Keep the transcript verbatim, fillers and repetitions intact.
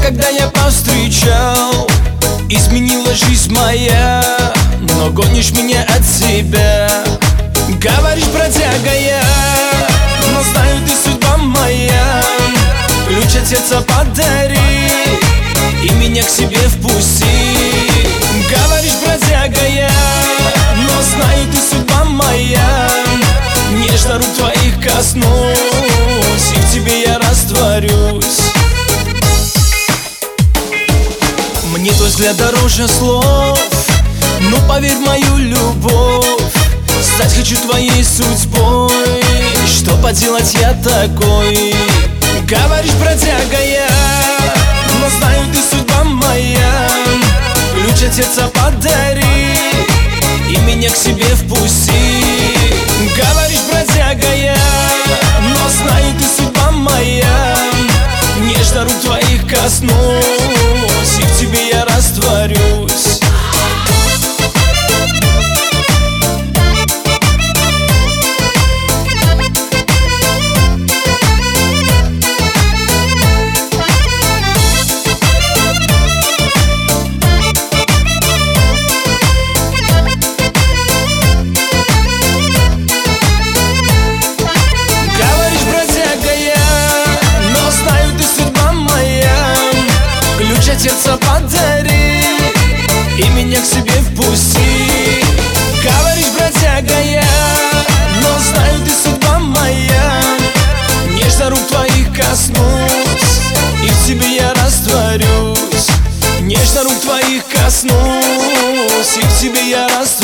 когда я повстречал, изменила жизнь моя, но гонишь меня от себя. Говоришь, бродяга я, но знаю, ты судьба моя. Ключ от сердца подари и меня к себе впусти. Говоришь, бродяга я, но знаю, ты судьба моя. Нежно рук твоих коснусь, и в тебе я растворюсь. Мне твой взгляд дороже слов, ну поверь в мою любовь. Стать хочу твоей судьбой, что поделать я такой. Говоришь, бродяга я, но знаю, ты судьба моя. Ключ от сердца подари и меня к себе впусти. Говоришь, бродяга я, но знаю, ты судьба моя. Нежно рук твоих коснусь, и в тебе я растворюсь. Сердце подари и меня к себе впусти. Говоришь, бродяга я, но знаю, ты судьба моя. Нежно рук твоих коснусь, и в тебе я растворюсь. Нежно рук твоих коснусь, и в тебе я растворюсь.